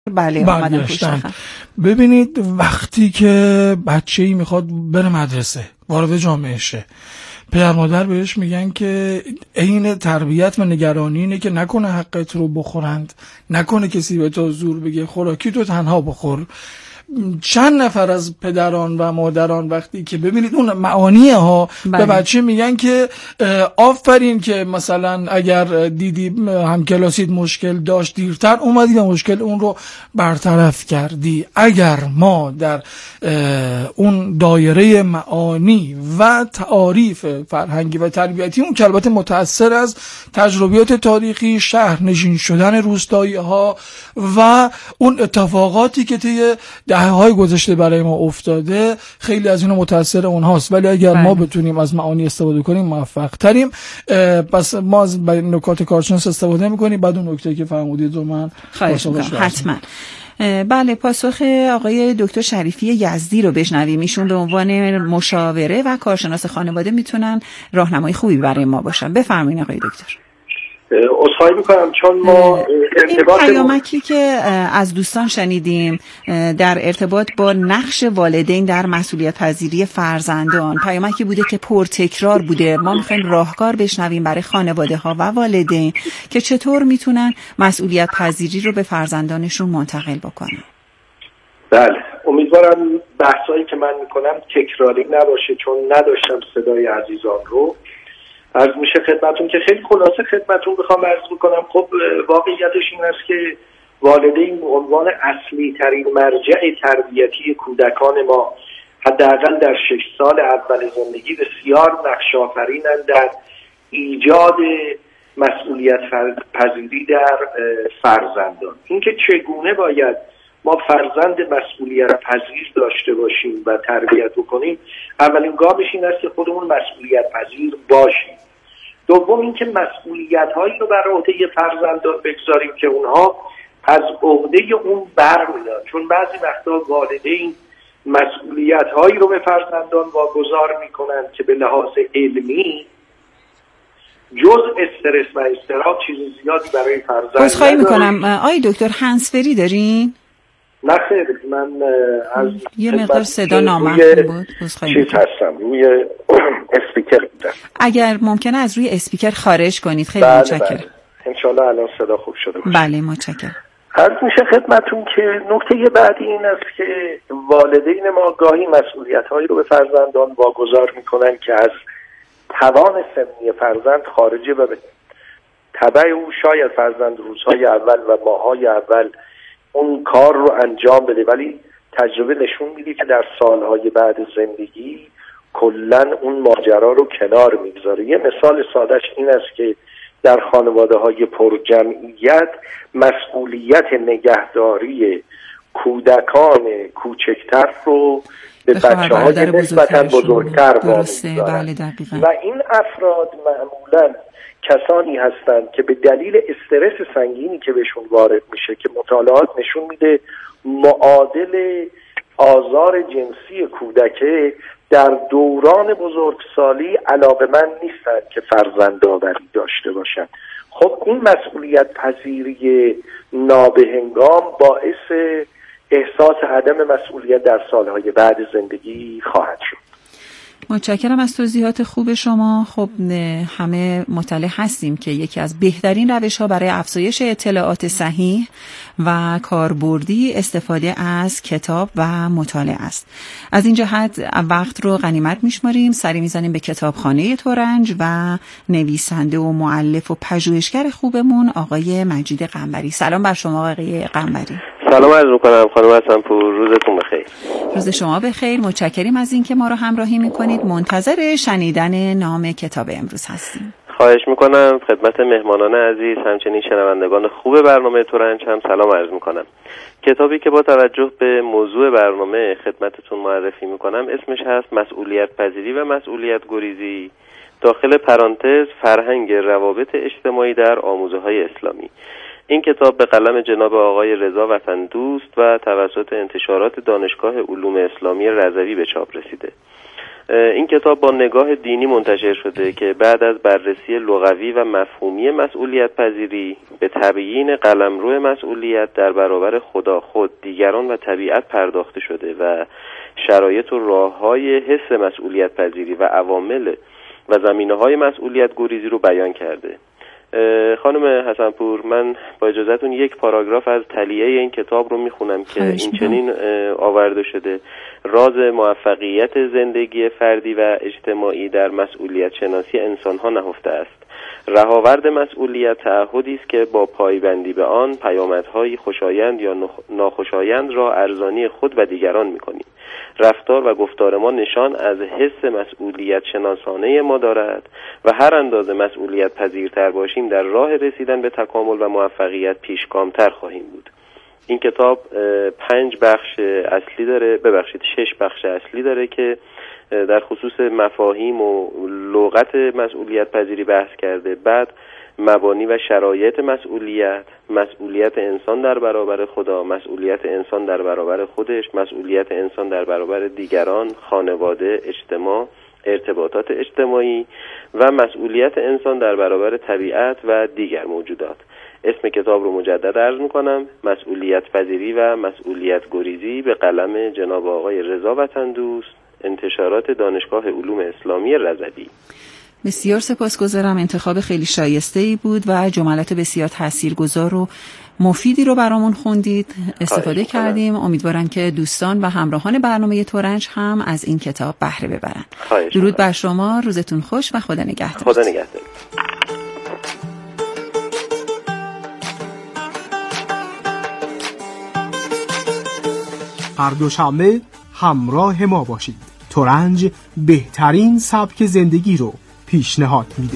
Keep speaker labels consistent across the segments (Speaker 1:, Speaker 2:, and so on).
Speaker 1: بله
Speaker 2: برگشتن. ببینید وقتی که بچه‌ای میخواد بره مدرسه، وارد جامعه شه، پدر مادر بهش میگن که عین تربیت و نگرانی اینه که نکنه حقت رو بخورند، نکنه کسی به تو زور بگه خوراکی تو تنها بخور. چند نفر از پدران و مادران وقتی که ببینید اون معانی ها به بچه میگن که آفرین که مثلا اگر دیدی همکلاسیت مشکل داشت دیرتر اومدی و مشکل اون رو برطرف کردی. اگر ما در اون دایره معانی و تعاریف فرهنگی و تربیتی، اون که البته متأثر از تجربیات تاریخی، شهر نشین شدن روستایی ها و اون اتفاقاتی که طی دهه‌های گذشته برای ما افتاده، خیلی از اینا متأثر اونهاست. ولی اگر ما بتونیم از معانی استفاده کنیم موفق تریم. پس ما از نکات کارشناس استفاده می‌کنیم. بعد اون نکته که فرمودید رو من
Speaker 1: حتما. بله، پاسخ آقای دکتر شریفی یزدی رو بشنویم. ایشون به عنوان مشاوره و کارشناس خانواده میتونن راهنمای خوبی برای ما باشن. بفرمایید آقای دکتر.
Speaker 3: عذرخواهی میکنم چون ما
Speaker 1: این پیامکی که از دوستان شنیدیم در ارتباط با نقش والدین در مسئولیت پذیری فرزندان، پیامکی بوده که پرتکرار بوده. ما میخوایم راهکار بشنویم برای خانواده ها و والدین که چطور میتونن مسئولیت پذیری رو به فرزندانشون منتقل بکنن.
Speaker 3: بله، امیدوارم بحثایی که من میکنم تکراری نباشه، چون نداشتم صدای عزیزان رو. عرض میشه خدمتون که خیلی خلاصه خدمتون بخوام عرض بکنم. خب واقعیتش این است که والدین به عنوان اصلی ترین مرجع تربیتی کودکان ما، حداقل در 6 سال اول زندگی، بسیار نقش آفرینند در ایجاد مسئولیت پذیری در فرزندان. اینکه چگونه باید ما فرزند مسئولیت پذیر داشته باشیم و تربیت بکنیم، اولین گامش این است که خودمون مسئولیت پذیر باشیم. دوم اینکه مسئولیت هایی رو بر عهده فرزندان بگذاریم که اونها از عهده اون برمیاد، چون بعضی وقتا والدین مسئولیت هایی رو به فرزندان واگذار میکنن که به لحاظ علمی جز استرس و اضطراب چیز زیادی برای فرزند
Speaker 1: عذرخواهی میکنم آقای دکتر، هندزفری دارین؟
Speaker 3: نه خیر، من از
Speaker 1: یه مقدار صدا نامفهوم بود.
Speaker 3: چیز هستم روی اسپیکر بودم.
Speaker 1: اگر ممکنه از روی اسپیکر خارج کنید. خیلی متشکرم.
Speaker 3: بله. انشالله الان صدا خوب شده باشه.
Speaker 1: بله متشکرم.
Speaker 3: عرض میشه خدمتون که نکته بعدی این است که والدین ما گاهی مسئولیت‌هایی رو به فرزندان واگذار میکنن که از توان سنی فرزند خارجه و به تبع او شاید فرزند روزهای اول و ماه‌های اول اون کار رو انجام بده، ولی تجربه نشون میده که در سالهای بعد زندگی کلن اون ماجرا رو کنار میگذاره. یه مثال سادهش این است که در خانواده‌های پرجمعیت مسئولیت نگهداری کودکان کوچکتر رو به بچه‌های نسبتاً بزرگتر واگذارند و این افراد معمولاً کسانی هستند که به دلیل استرس سنگینی که بهشون وارد میشه، که مطالعات نشون میده معادل آزار جنسی کودکه در دوران بزرگسالی علاقه‌مند نیستند که فرزندآوری داشته باشند. خب این مسئولیت پذیری نابهنگام باعث احساس عدم مسئولیت در سالهای بعد زندگی خواهد شد.
Speaker 1: متشکرم از توضیحات خوب شما. خب همه مطلع هستیم که یکی از بهترین روش‌ها برای افزایش اطلاعات صحیح و کاربردی استفاده از کتاب و مطالعه است. از این جهت وقت رو غنیمت می‌شماریم، سری می‌زنیم به کتابخانه ترنج و نویسنده و مؤلف و پژوهشگر خوبمون آقای مجید قنبری. سلام بر شما آقای قنبری.
Speaker 4: سلام عرض می‌کنم خانم حسن‌پور، روزتون بخیر.
Speaker 1: روز شما بخیر. متشکریم از اینکه ما رو همراهی می‌کنید. منتظر شنیدن نام کتاب امروز هستیم.
Speaker 4: خواهش میکنم. خدمت مهمانان عزیز همچنین شنوندگان خوب برنامه ترنج هم سلام عرض میکنم. کتابی که با توجه به موضوع برنامه خدمتتون معرفی میکنم اسمش هست مسئولیت پذیری و مسئولیت گریزی، داخل پرانتز فرهنگ روابط اجتماعی در آموزه‌های اسلامی. این کتاب به قلم جناب آقای رضا وطن‌دوست و توسط انتشارات دانشگاه علوم اسلامی رضوی به چاپ رسیده. این کتاب با نگاه دینی منتشر شده که بعد از بررسی لغوی و مفهومی مسئولیت پذیری به تبیین قلمرو مسئولیت در برابر خدا، خود، دیگران و طبیعت پرداخته شده و شرایط و راه‌های حس مسئولیت پذیری و عوامل و زمینه‌های مسئولیت گریزی رو بیان کرده. خانم حسنپور، من با اجازهتون یک پاراگراف از تلیه این کتاب رو میخونم که این چنین آورده شده: راز موفقیت زندگی فردی و اجتماعی در مسئولیت شناسی انسان‌ها نهفته است. رهاورد مسئولیت تعهدی است که با پایبندی به آن پیامدهای خوشایند یا ناخوشایند را ارزانی خود و دیگران می‌کنیم. رفتار و گفتار ما نشان از حس مسئولیت شناسانه ما دارد و هر اندازه مسئولیت پذیرتر باشیم در راه رسیدن به تکامل و موفقیت پیشگامتر خواهیم بود. این کتاب 6 بخش اصلی داره که در خصوص مفاهیم و لغت مسئولیت پذیری بحث کرده. بعد مبانی و شرایط مسئولیت انسان در برابر خدا، مسئولیت انسان در برابر خودش، مسئولیت انسان در برابر دیگران، خانواده، اجتماع، ارتباطات اجتماعی و مسئولیت انسان در برابر طبیعت و دیگر موجودات. اسم کتاب رو مجدد عرض میکنم: مسئولیت پذیری و مسئولیت گریزی، به قلم جناب آقای رضا وطندوست، انتشارات دانشگاه علوم اسلامی رضوی.
Speaker 1: بسیار سپاسگزارم. انتخاب خیلی شایسته‌ای بود و جملات بسیار تاثیرگذار و مفیدی رو برامون خوندید، استفاده کردیم. امیدوارم که دوستان و همراهان برنامه ترنج هم از این کتاب بهره ببرن. درود بر شما، روزتون خوش و خدا نگهدار.
Speaker 4: خدا نگهدار.
Speaker 5: هر دوشنبه همراه ما باشید. ترنج بهترین سبک زندگی رو پیشنهاد میده.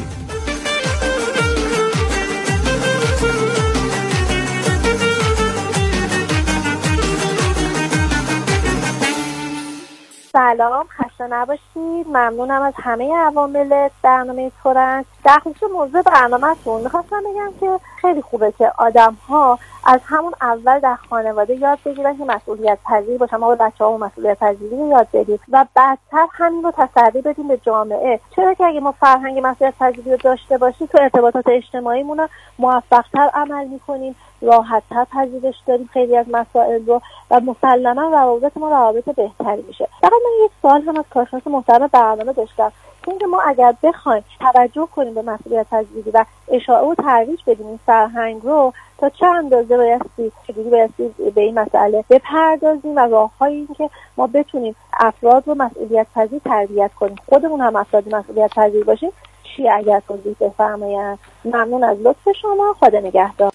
Speaker 6: سلام، خسته نباشید. ممنونم از همه عوامل برنامه ترنج. در خصوص موضوع برنامه‌تون می‌خواستم بگم که خیلی خوبه که آدم‌ها از همون اول در خانواده یاد بگیرن که مسئولیت پذیر باشن. ما به بچه‌ها مسئولیت پذیری رو یاد بدیم و بعدتر همین رو تسری بدیم به جامعه. چرا که اگه ما فرهنگ مسئولیت پذیری رو داشته باشیم تو ارتباطات اجتماعیمون موفق‌تر عمل می‌کنیم، راحت‌تر پذیرش داریم خیلی از مسائل رو و مسلماً روابط ما روابط بهتری میشه. فقط من یک سوال هم از کارشناس محترم برنامه داشتم که اینکه ما اگر بخوایم توجه کنیم به مسئولیت پذیری و اشاعه و ترویج بدیم این فرهنگ رو، تا چه اندازه بایستی به این مسئله بپردازیم و راه‌هایی این که ما بتونیم افراد رو مسئولیت پذیر تربیت کنیم، خودمون هم افراد مسئولیت پذیر باشیم، چی اگر توضیح بفرمایید؟ ممنون از لطف شما. خدا نگهدار.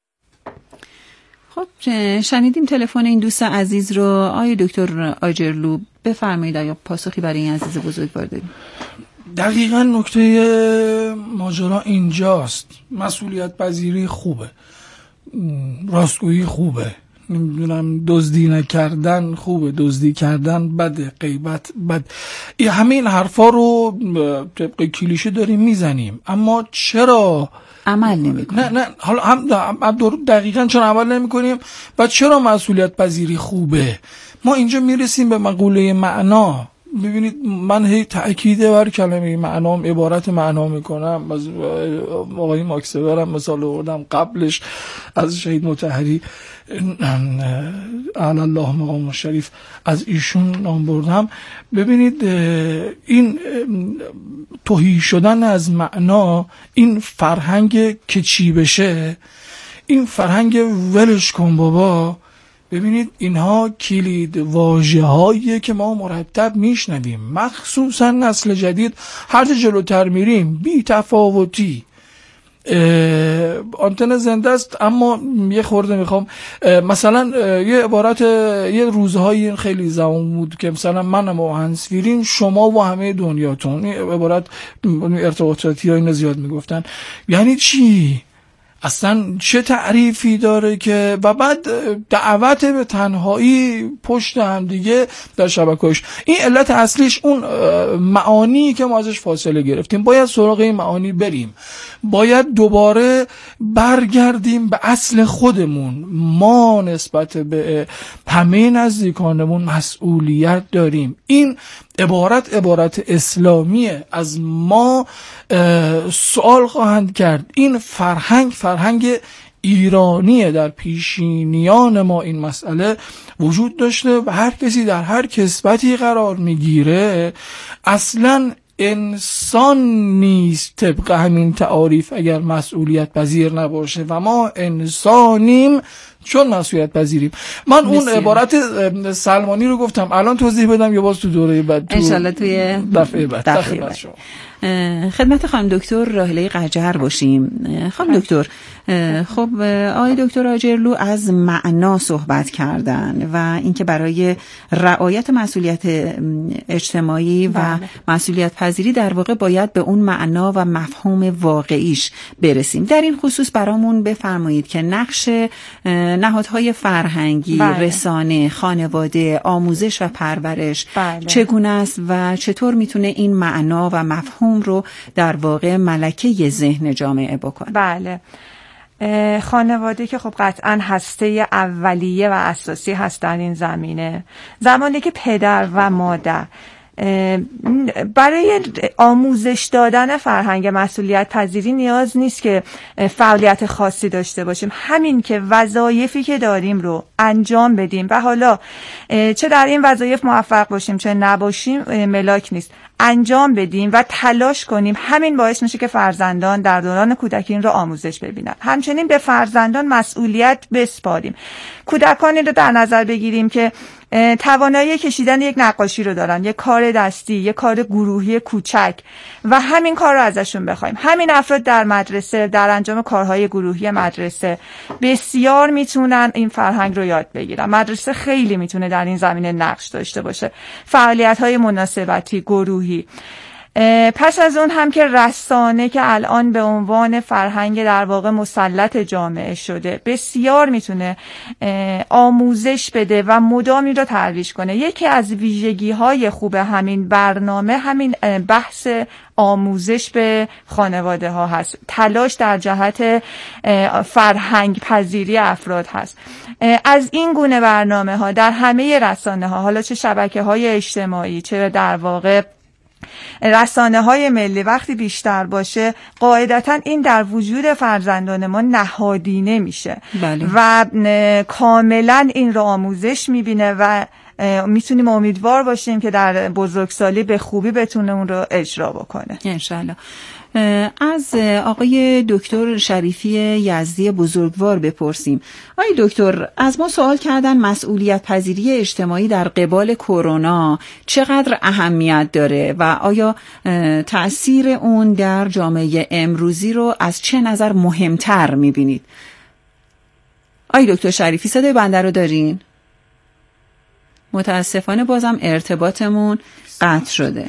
Speaker 1: خب شنیدیم تلفن این دوست عزیز رو. آقای دکتر آجرلو بفرمایید آیا پاسخی برای این عزیز بزرگوار دارید؟
Speaker 2: دقیقاً نکته ماجرا اینجاست. مسئولیت پذیری خوبه، راستگویی خوبه، نمیدونم دزدی نکردن خوبه، دزدی کردن بده، غیبت بد، همین حرفا رو طبق کلیشه داریم میزنیم، اما چرا
Speaker 1: عمل نمی‌کنیم؟
Speaker 2: نه حالا هم دقیقاً چرا عمل نمی‌کنیم و چرا مسئولیت پذیری خوبه؟ ما اینجا میرسیم به مقوله معنا. ببینید من هی تأکید بر کلمه معنام عبارت معنا میکنم. از آقای ماکس وبر مثال آوردم، قبلش از شهید مطهری اعلی الله مقام شریف از ایشون نام بردم. ببینید این تهی شدن از معنا، این فرهنگ که چی بشه، این فرهنگ ولش کن بابا. ببینید اینها کلید واژه‌هایی که ما مرتب میشنویم، مخصوصا نسل جدید. هر چه جلوتر میریم بی تفاوتی. آنتن زنده است اما یه خورده میخوام مثلا یه عبارت یه روزهایی خیلی زمان بود که مثلا منم و هنسفیرین شما و همه دنیاتون، این عبارت ارتباطاتی ها اینو زیاد میگفتن. یعنی چی؟ اصلا چه تعریفی داره که و بعد دعوت به تنهایی پشت هم دیگه در شبکه‌اش. این علت اصلیش اون معانی که ما ازش فاصله گرفتیم. باید سراغ این معانی بریم، باید دوباره برگردیم به اصل خودمون. ما نسبت به همه نزدیکانمون مسئولیت داریم. این عبارت اسلامیه. از ما سوال خواهند کرد. این فرهنگ ایرانیه. در پیشینیان ما این مسئله وجود داشته و هر کسی در هر کسبتی قرار میگیره اصلاً انسان نیست طبق همین تعاریف اگر مسئولیت پذیر نباشه و ما انسانیم چون مسئولیت پذیریم. من اون عبارت سلمانی رو گفتم، الان توضیح بدم یا باز تو دوره بعد؟
Speaker 1: انشالله توی
Speaker 2: دفعه بعد.
Speaker 1: خدمت خانم دکتر راحله قجر باشیم. خانم دکتر، خب آقای دکتر آجرلو از معنا صحبت کردن و اینکه برای رعایت مسئولیت اجتماعی و مسئولیت پذیری در واقع باید به اون معنا و مفهوم واقعیش برسیم. در این خصوص برامون بفرمایید که نقش نهادهای فرهنگی، رسانه، خانواده، آموزش و پرورش چگونه است و چطور میتونه این معنا و مفهوم رو در واقع ملکه ذهن جامعه بکنه؟
Speaker 7: بله، خانواده که خب قطعا هسته اولیه و اساسی هست در این زمینه. زمانی که پدر و مادر برای آموزش دادن فرهنگ مسئولیت پذیری نیاز نیست که فعالیت خاصی داشته باشیم، همین که وظایفی که داریم رو انجام بدیم و حالا چه در این وظایف موفق باشیم چه نباشیم ملاک نیست، انجام بدیم و تلاش کنیم، همین باعث میشه که فرزندان در دوران کودکی این رو آموزش ببینن. همچنین به فرزندان مسئولیت بسپاریم. کودکانی رو در نظر بگیریم که توانایی کشیدن یک نقاشی رو دارن، یک کار دستی، یک کار گروهی کوچک و همین کار رو ازشون بخوایم. همین افراد در مدرسه در انجام کارهای گروهی مدرسه بسیار میتونن این فرهنگ رو یاد بگیرن. مدرسه خیلی میتونه در این زمینه نقش داشته باشه. فعالیت‌های مناسبتی، گروهی. پس از اون هم که رسانه که الان به عنوان فرهنگ در واقع مسلط جامعه شده بسیار میتونه آموزش بده و مدامی رو ترویج کنه. یکی از ویژگی‌های خوب همین برنامه همین بحث آموزش به خانواده ها هست. تلاش در جهت فرهنگ پذیری افراد هست. از این گونه برنامه ها در همه رسانه ها، حالا چه شبکه های اجتماعی چه در واقع رسانه های ملی، وقتی بیشتر باشه قاعدتا این در وجود فرزندان ما نهادینه میشه و کاملا این رو آموزش میبینه و میتونیم امیدوار باشیم که در بزرگسالی به خوبی بتونه اون رو اجرا بکنه انشالله.
Speaker 1: از آقای دکتر شریفی یزدی بزرگوار بپرسیم. آقای دکتر، از ما سوال کردن مسئولیت پذیری اجتماعی در قبال کرونا چقدر اهمیت داره و آیا تأثیر اون در جامعه امروزی رو از چه نظر مهمتر میبینید؟ آقای دکتر شریفی صدای بنده رو دارین؟ متاسفانه بازم ارتباطمون قطع شده.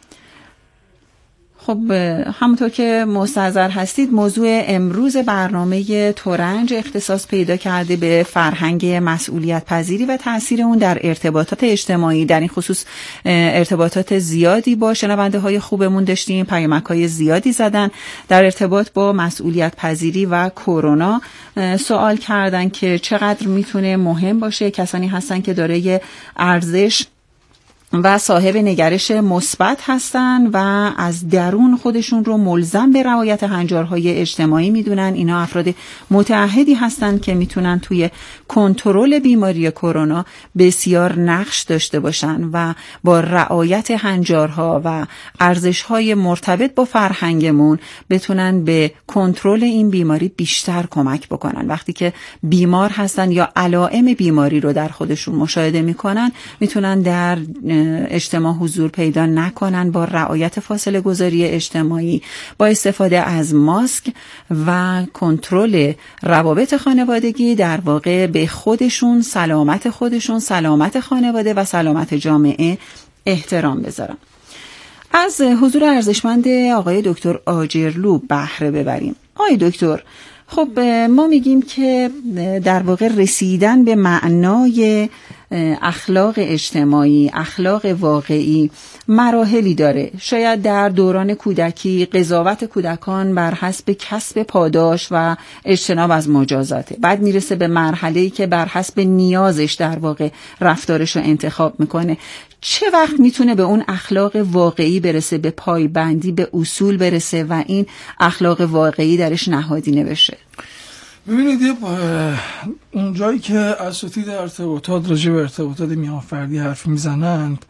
Speaker 1: خب همونطور که مستحضر هستید موضوع امروز برنامه ترنج اختصاص پیدا کرده به فرهنگ مسئولیت پذیری و تأثیر اون در ارتباطات اجتماعی. در این خصوص ارتباطات زیادی با شنونده های خوبمون داشتیم، پیامک های زیادی زدن در ارتباط با مسئولیت پذیری و کرونا. سوال کردن که چقدر میتونه مهم باشه. کسانی هستن که دارای ارزش و صاحب نگرش مثبت هستن و از درون خودشون رو ملزم به رعایت هنجارهای اجتماعی میدونن. اینا افراد متعهدی هستن که میتونن توی کنترل بیماری کرونا بسیار نقش داشته باشن و با رعایت هنجارها و ارزشهای مرتبط با فرهنگمون بتونن به کنترل این بیماری بیشتر کمک بکنن. وقتی که بیمار هستن یا علائم بیماری رو در خودشون مشاهده میکنن میتونن در اجتماع حضور پیدا نکنن. با رعایت فاصله گذاری اجتماعی، با استفاده از ماسک و کنترل روابط خانوادگی در واقع به خودشون، سلامت خانواده و سلامت جامعه احترام بذارن. از حضور ارزشمند آقای دکتر آجرلو بهره ببریم. آقای دکتر، خب ما میگیم که در واقع رسیدن به معنای اخلاق اجتماعی، اخلاق واقعی مراحلی داره. شاید در دوران کودکی قضاوت کودکان بر حسب کسب پاداش و اجتناب از مجازاته. بعد میرسه به مرحله‌ای که بر حسب نیازش در واقع رفتارش رو انتخاب میکنه. چه وقت میتونه به اون اخلاق واقعی برسه، به پایبندی به اصول برسه و این اخلاق واقعی درش نهادینه بشه؟
Speaker 2: ببینید اون جایی که اساتید ارتباطات راجع به ارتباطات میانفردی حرف میزنند،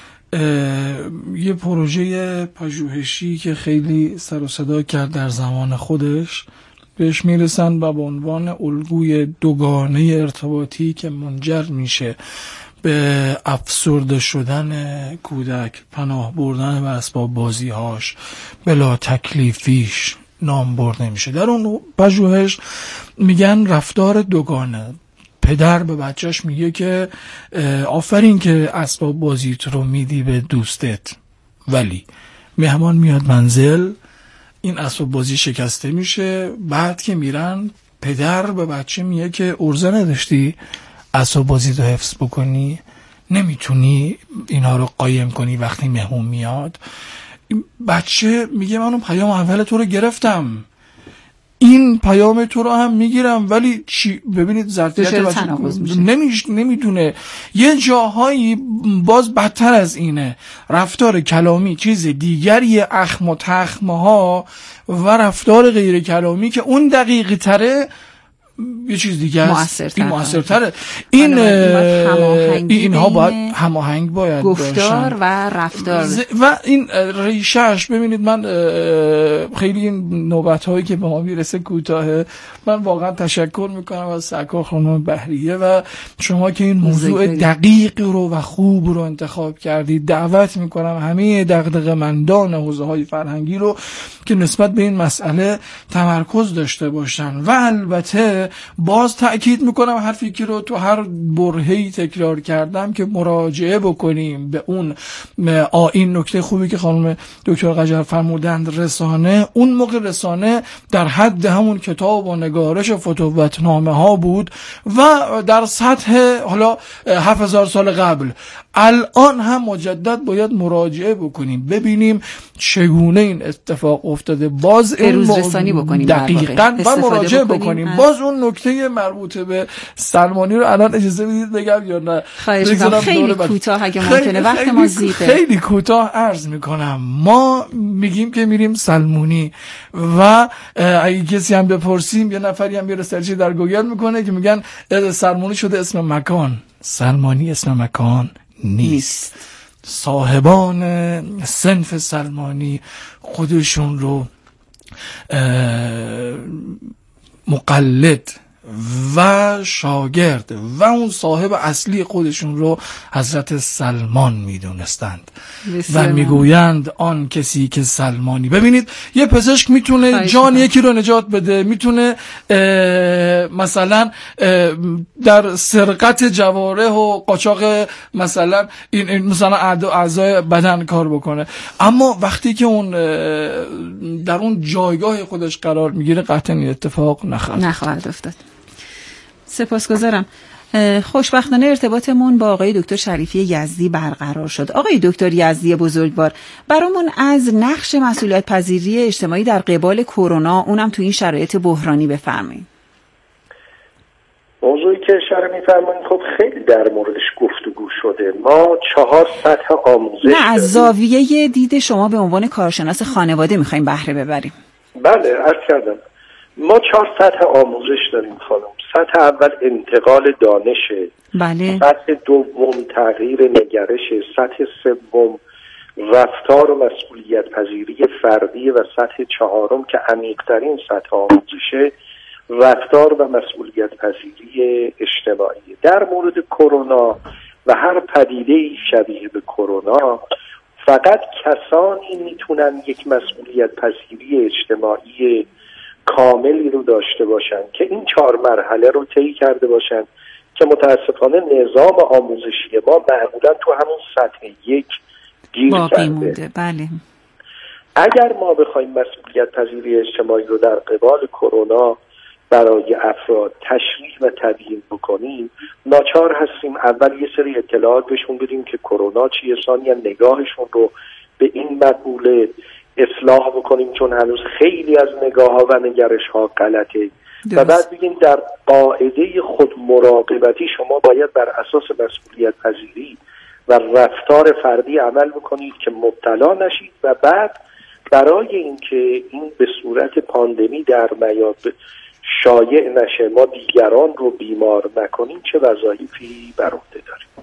Speaker 2: یه پروژه پژوهشی که خیلی سر و صدا کرد در زمان خودش بهش میرسن و به عنوان الگوی دوگانه ارتباطی که منجر میشه به افسرده شدن کودک، پناه بردن به اسباب بازیهاش، بلا تکلیفیش نام برده میشه. در اون پژوهش میگن رفتار دوگانه. پدر به بچهش میگه که آفرین که اسباب بازیت رو میدی به دوستت، ولی مهمان میاد منزل این اسباب بازی شکسته میشه. بعد که میرن پدر به بچه میگه که ارزه نداشتی اسباب بازی رو حفظ بکنی؟ نمیتونی اینا رو قایم کنی وقتی مهمون میاد؟ بچه میگه من اون پیام اول تو رو گرفتم، این پیام تو رو هم میگیرم، ولی چی؟ ببینید ظرفیت نمیدونه. یه جاهایی باز بدتر از اینه، رفتار کلامی چیز دیگری، اخم و تخمه ها و رفتار غیر کلامی که اون دقیقی تره یه چیز دیگه است، موثرتره. اینها باید هماهنگ باید
Speaker 1: گفتار و رفتار
Speaker 2: و این ریشهش. ببینید من خیلی این نوبت هایی که به ما میرسه کوتاهه، من واقعا تشکر میکنم از سرکار خانم بحریه و شما که این موضوع دقیق رو و خوب رو انتخاب کردید. دعوت میکنم همه دغدغه‌مندان حوزه های فرهنگی رو که نسبت به این مسئله تمرکز داشته باشن و البته باز تأکید میکنم حرفی که رو تو هر برهه‌ای تکرار کردم که مراجعه بکنیم به اون این نکته خوبی که خانم دکتر قجر فرمودند، رسانه. اون موقع رسانه در حد همون کتاب و نگارش و فتوتنامه ها بود و در سطح حالا 7000 سال قبل. الان هم مجدد باید مراجعه بکنیم ببینیم چگونه این اتفاق افتاده، باز
Speaker 1: این رسانی بکنیم
Speaker 2: دقیقاً و مراجعه بکنیم. باز اون نکته مربوط به سلمانی رو الان اجازه بدید بگم یا نه؟
Speaker 1: خواهش می‌کنم خیلی کوتاه اگه ممکنه، وقت ما زیاده.
Speaker 2: خیلی کوتاه عرض میکنم. ما میگیم که میریم سلمونی و اگه کسی هم بپرسیم، یه نفری هم یه سرچی در گوگل میکنه که میگن سلمونی شده اسم مکان. سلمانی اسم مکان نیست. صاحبان صنف سلمانی خودشون رو مقلد و شاگرد و اون صاحب اصلی خودشون رو حضرت سلمان میدونستند و میگویند آن کسی که سلمانی. ببینید یه پزشک میتونه جان یکی رو نجات بده، میتونه مثلا در سرقت جوارح و قاچاق مثلا این مثلا اعضای بدن کار بکنه، اما وقتی که اون در اون جایگاه خودش قرار میگیره قطعا این اتفاق نخواهد افتاد.
Speaker 1: سپاسگزارم. خوشبختانه ارتباطمون با آقای دکتر شریفی یزدی برقرار شد. آقای دکتر یزدی بزرگوار، برامون از نقش مسئولیت پذیری اجتماعی در قبال کرونا، اونم تو این شرایط بحرانی بفرمایید.
Speaker 3: موضوعی که اشاره می‌فرمایید خب خیلی در موردش گفتگو شده. ما 4 سطح آموزش
Speaker 1: نه از زاویه دید شما به عنوان کارشناس خانواده می‌خوایم بهره ببریم.
Speaker 3: بله عرض کردم ما 4 سطح آموزش داریم خانم. سطح اول انتقال دانشه،
Speaker 1: بله.
Speaker 3: سطح دوم تغییر نگرش، سطح سوم رفتار و مسئولیت پذیری فردی و سطح چهارم که عمیق‌ترین سطح آموزشه رفتار و مسئولیت پذیری اجتماعی. در مورد کرونا و هر پدیده‌ای شبیه به کرونا فقط کسانی میتونن یک مسئولیت پذیری اجتماعی کاملی رو داشته باشن که این 4 مرحله رو طی کرده باشن که متاسفانه نظام آموزشی ما معمولا تو همون سطح 1 گیر کرده.
Speaker 1: بله.
Speaker 3: اگر ما بخوایم مسئولیت پذیری اجتماعی رو در قبال کرونا برای افراد تشریح و تبیین بکنیم، ناچار هستیم اول یه سری اطلاعات بهشون بدیم که کرونا چیه، ثانیاً نگاهشون رو به این مقوله اصلاح بکنیم چون هنوز خیلی از نگاه‌ها و نگرش‌ها غلطه و بعد بگیم در قاعده خود مراقبتی شما باید بر اساس مسئولیت پذیری و رفتار فردی عمل بکنید که مبتلا نشید و بعد برای اینکه این به صورت پاندمی در میاد شایع نشه، ما دیگران رو بیمار نکنیم، چه وظایفی بر عهده داریم.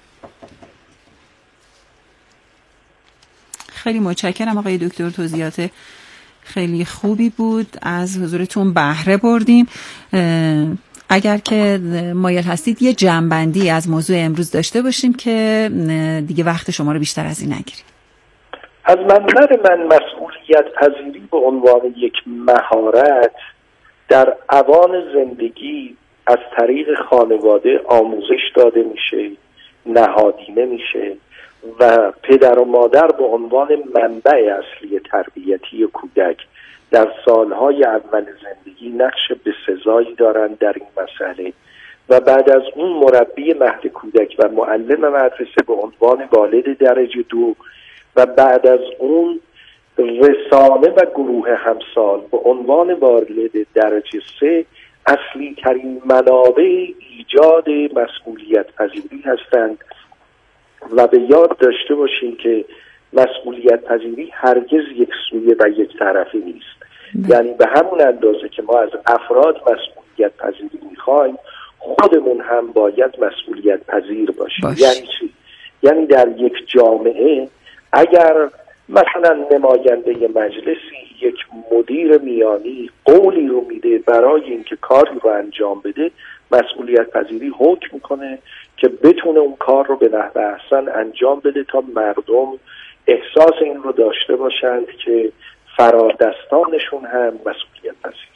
Speaker 1: خیلی متشکرم آقای دکتر، توضیحات خیلی خوبی بود، از حضورتون بهره بردیم. اگر که مایل هستید یه جمع‌بندی از موضوع امروز داشته باشیم که دیگه وقت شما رو بیشتر از این نگیریم.
Speaker 3: از منظر من مسئولیت پذیری به عنوان یک مهارت در اوان زندگی از طریق خانواده آموزش داده میشه، نهادینه میشه و پدر و مادر به عنوان منبع اصلی تربیتی کودک در سالهای اول زندگی نقش بسزایی دارند در این مسئله و بعد از اون مربی مهد کودک و معلم مدرسه به عنوان والد درجه 2 و بعد از اون رسانه و گروه همسال به عنوان والد درجه 3 اصلی ترین منابع ایجاد مسئولیت پذیری هستند و به یاد داشته باشیم که مسئولیت پذیری هرگز یک سویه و یک طرفی نیست. یعنی به همون اندازه که ما از افراد مسئولیت پذیری میخوایم، خودمون هم باید مسئولیت پذیر باشیم. یعنی چی؟ یعنی در یک جامعه اگر مثلا نماینده مجلسی، یک مدیر میانی قولی رو میده برای اینکه کاری رو انجام بده، مسئولیت پذیری حکم میکنه که بتونه اون کار رو به نحو احسن انجام بده تا مردم احساس این رو داشته باشند که فرادستانشون هم مسئولیت پذیرن.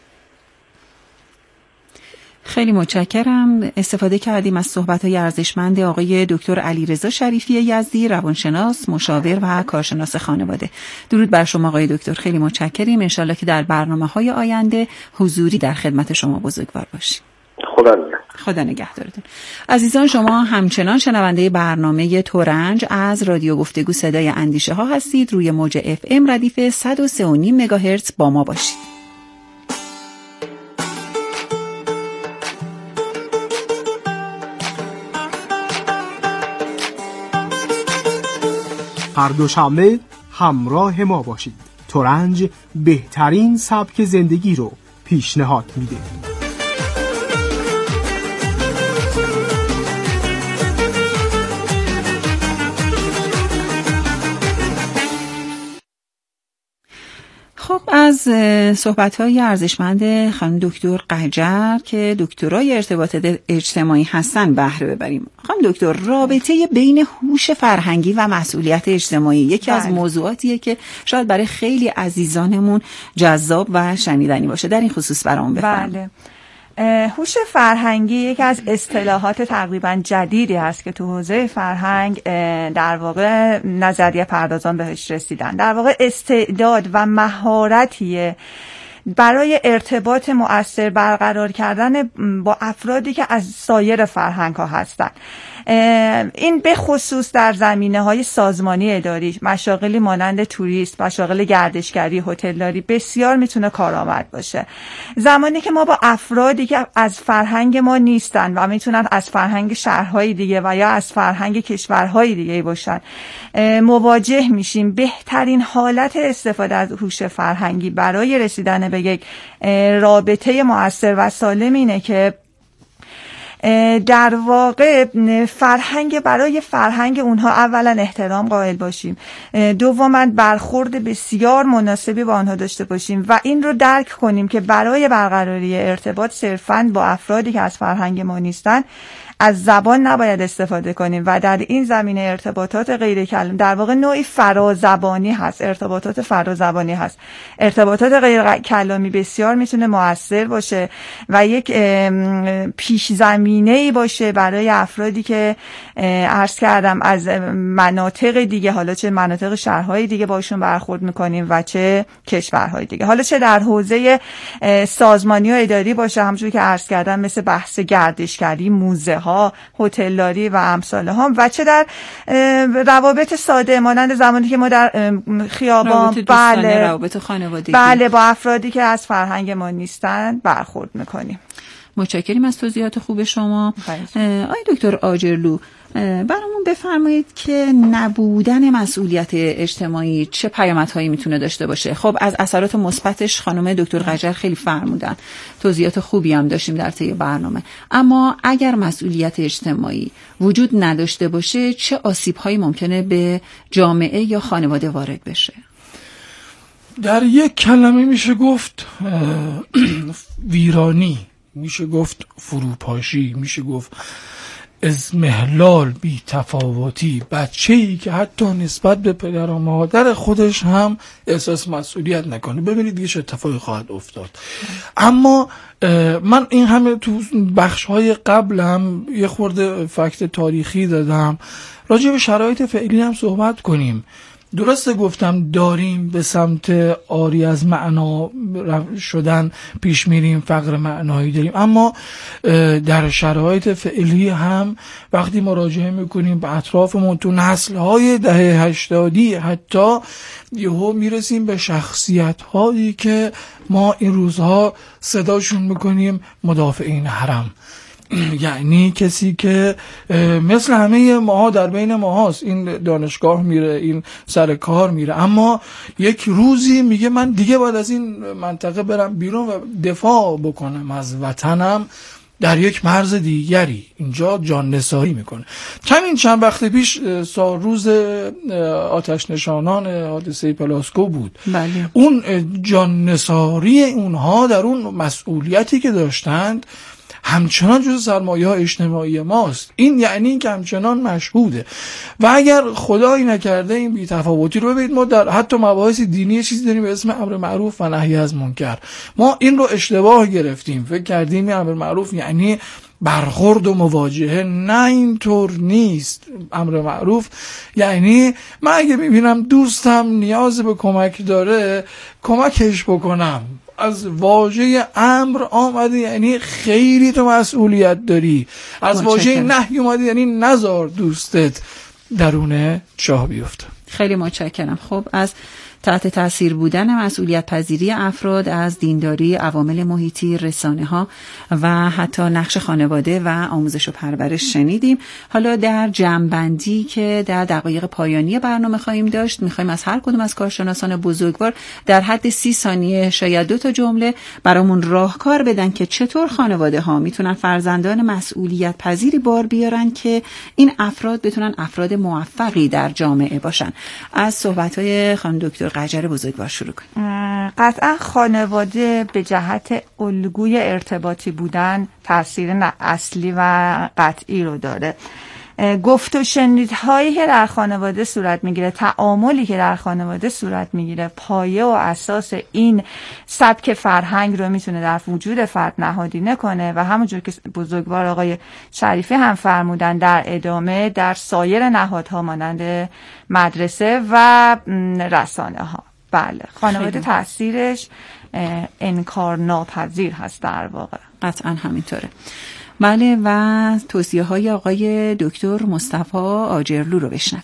Speaker 1: خیلی متشکرم. استفاده کردیم از صحبت‌های ارزشمند آقای دکتر علیرضا شریفی یزدی، روانشناس، مشاور و کارشناس خانواده. درود بر شما آقای دکتر، خیلی متشکریم. ان شاءالله که در برنامه‌های آینده حضوری در خدمت شما بزرگوار باشیم. خدا نگهدارتون. عزیزان، شما همچنان شنونده برنامه ترنج از رادیو گفتگو صدای اندیشه ها هستید. روی موج FM ردیف 103.5 مگاهرتز با ما باشید.
Speaker 5: هر دوشنبه همراه ما باشید. ترنج بهترین سبک زندگی رو پیشنهاد میده.
Speaker 1: خب، از صحبت‌های ارزشمند خانم دکتر قجر که دکترای ارتباطات اجتماعی هستن بهره ببریم. خانم دکتر، رابطه بین هوش فرهنگی و مسئولیت اجتماعی یکی از موضوعاتیه که شاید برای خیلی عزیزانمون جذاب و شنیدنی باشه. در این خصوص برام بفرمایید.
Speaker 7: هوش فرهنگی یکی از اصطلاحات تقریبا جدیدی است که تو حوزه فرهنگ در واقع نظریه پردازان بهش رسیدن. در واقع استعداد و مهارتیه برای ارتباط مؤثر برقرار کردن با افرادی که از سایر فرهنگ ها هستن. این به خصوص در زمینه‌های سازمانی اداری، مشاغلی مانند توریست، مشاغل گردشگری، هتلداری بسیار میتونه کارآمد باشه. زمانی که ما با افرادی که از فرهنگ ما نیستن و میتونن از فرهنگ شهرهای دیگه و یا از فرهنگ کشورهای دیگه باشن مواجه میشیم، بهترین حالت استفاده از هوش فرهنگی برای رسیدن به یک رابطه مؤثر و سالم اینه که در واقع برای فرهنگ اونها اولا احترام قائل باشیم، دوما برخورد بسیار مناسبی با آنها داشته باشیم و این رو درک کنیم که برای برقراری ارتباط صرفاً با افرادی که از فرهنگ ما نیستن از زبان نباید استفاده کنیم و در این زمینه ارتباطات غیر کلامی در واقع نوعی فرازبانی هست، ارتباطات فرازبانی هست. ارتباطات غیر کلامی بسیار میتونه مؤثر باشه و یک پیش زمینه‌ای باشه برای افرادی که عرض کردم از مناطق دیگه، حالا چه مناطق شهرهای دیگه باشون برخورد میکنیم و چه کشورهای دیگه، حالا چه در حوزه سازمانی و اداری باشه همونجوری که عرض کردم مثل بحث گردشگری، موزه ها، هتلداری و امثال ها، و چه در روابط ساده مانند زمانی که ما در خیابان
Speaker 1: روابط خانوادگی
Speaker 7: با افرادی که از فرهنگ ما نیستن برخورد میکنیم.
Speaker 1: متشکریم از توضیحات خوب شما. آقای دکتر آجرلو، برامون بفرمایید که نبودن مسئولیت اجتماعی چه پیامدهایی میتونه داشته باشه؟ خب از اثرات مثبتش خانم دکتر قجر خیلی فرمودن، توضیحات خوبی هم داشتیم در طی برنامه، اما اگر مسئولیت اجتماعی وجود نداشته باشه چه آسیب‌هایی ممکنه به جامعه یا خانواده وارد بشه؟
Speaker 2: در یک کلمه میشه گفت ویرانی، میشه گفت فروپاشی، میشه گفت اضمحلال، بی تفاوتی، بچه‌ای که حتی نسبت به پدر و مادر خودش هم احساس مسئولیت نکنه. ببینید دیگه چه اتفاقی خواهد افتاد. اما من این همه تو بخش‌های قبل هم یه خورده فکت تاریخی دادم، راجع به شرایط فعلی هم صحبت کنیم. درسته گفتم داریم به سمت آری از معنا شدن پیش میریم، فقر معنایی داریم، اما در شرایط فعلی هم وقتی مراجعه میکنیم به اطرافمون تو نسل‌های دهه 80 حتی یهو میرسیم به شخصیت‌هایی که ما این روزها صداشون میکنیم مدافعین حرم، یعنی کسی که مثل همه ماها در بین ماهاست، این دانشگاه میره، این سر کار میره، اما یک روزی میگه من دیگه باید از این منطقه برم بیرون و دفاع بکنم از وطنم در یک مرز دیگری، اینجا جان نثاری میکنه. همین چند وقت پیش روز آتش نشانان حادثه پلاسکو بود.
Speaker 1: بله.
Speaker 2: اون جان نثاری اونها در اون مسئولیتی که داشتند همچنان جز سرمایه ها اجتماعی ماست. این یعنی این که همچنان مشهوده و اگر خدایی نکرده این بی‌تفاوتی رو ببینید، ما در حتی مباحث دینی چیزی داریم به اسم امر معروف و نهی از منکر. ما این رو اشتباه گرفتیم، فکر کردیم امر معروف یعنی برخورد و مواجهه. نه، اینطور نیست. امر معروف یعنی من اگه میبینم دوستم نیاز به کمک داره کمکش بکنم. از واژه امر آمده یعنی خیلی تو مسئولیت داری، از واژه نهی اومده یعنی نذار دوستت درون چاه بیفته.
Speaker 1: خیلی متشکرم. خب از تحت تاثیر بودن مسئولیت پذیری افراد از دینداری، عوامل محیطی، رسانه ها و حتی نقش خانواده و آموزش و پرورش شنیدیم. حالا در جمع‌بندی که در دقایق پایانی برنامه خواهیم داشت، میخوایم از هر کدوم از کارشناسان بزرگوار در حد 30 ثانیه شاید 2 تا جمله برامون راهکار بدن که چطور خانواده ها میتونن فرزندان مسئولیت پذیری بار بیارن که این افراد بتونن افراد موفقی در جامعه باشن. از صحبت‌های خانم دکتر قجر بزرگوار شروع کنیم.
Speaker 7: قطعا خانواده به جهت الگوی ارتباطی بودن تاثیر اصلی و قطعی رو داره. گفت و شنیدهایی که در خانواده صورت میگیره، تعاملی که در خانواده صورت میگیره، پایه و اساس این سبک فرهنگ رو میتونه در وجود فرد نهادینه کنه و همونجور که بزرگوار آقای شریفی هم فرمودن در ادامه در سایر نهادها مانند مدرسه و رسانه ها. بله، خانواده تاثیرش انکار ناپذیر هست در واقع.
Speaker 1: قطعا همینطوره. بله، و توصیه های آقای دکتر مصطفی آجرلو رو بشنویم.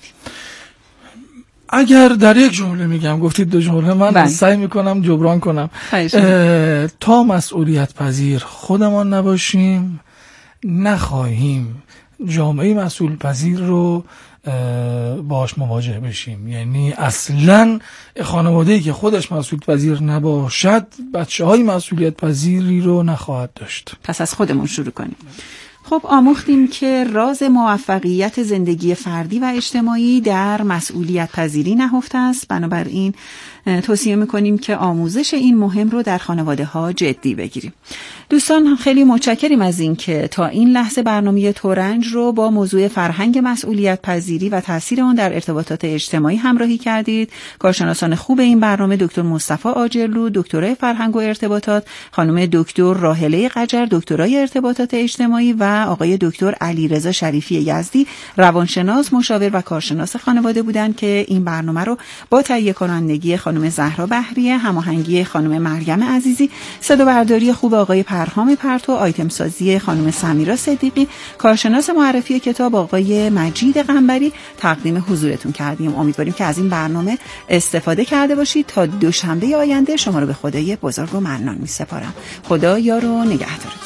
Speaker 2: اگر در یک جمله میگم، گفتید 2 جمله، من سعی میکنم جبران کنم. تا مسئولیت پذیر خودمان نباشیم نخواهیم جامعه مسئول پذیر رو باش مواجه بشیم. یعنی اصلا خانواده‌ای که خودش مسئول پذیر نباشد بچه‌های مسئولیت پذیری رو نخواهد داشت.
Speaker 1: پس از خودمون شروع کنیم. خب آموختیم که راز موفقیت زندگی فردی و اجتماعی در مسئولیت پذیری نهفته است. بنابراین توصیه میکنیم که آموزش این مهم رو در خانواده ها جدی بگیریم. دوستان خیلی متشکریم از این که تا این لحظه برنامه ترنج رو با موضوع فرهنگ مسئولیت پذیری و تاثیر آن در ارتباطات اجتماعی همراهی کردید. کارشناسان خوب این برنامه دکتر مصطفی آجرلو، دکترای فرهنگ و ارتباطات، خانم دکتر راهله قجر، دکترای ارتباطات اجتماعی و آقای دکتر علیرضا شریفی یزدی، روانشناس، مشاور و کارشناس خانواده بودند که این برنامه رو با تهیه کنندگی خانم زهرا بحریه، هماهنگی خانم مریم عزیزی، صدابرداری خوب آقای پرهام پرتو، آیتم سازی خانم سمیرا صدیقی، کارشناس معرفی کتاب آقای مجید قنبری تقدیم حضورتون کردیم. امیدواریم که از این برنامه استفاده کرده باشید. تا دوشنبه آینده شما رو به خدای بزرگ و منان می‌سپارم. خدا یار و نگهدارتون.